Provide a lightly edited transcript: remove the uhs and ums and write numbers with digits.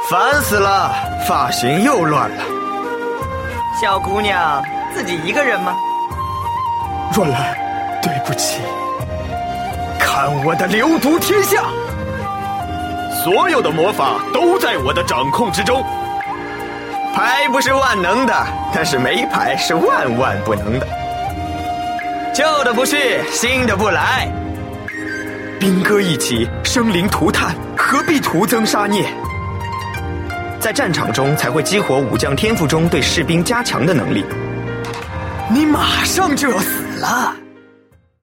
烦死了，发型又乱了。 小姑娘自己一个人吗？ 若兰，对不起。看我的流毒天下！ 所有的魔法都在我的掌控之中。 牌不是万能的，但是没牌是万万不能的。旧的不去，新的不来。兵戈一起，生灵涂炭，何必徒增杀孽？在战场中才会激活武将天赋中对士兵加强的能力。你马上就要死了。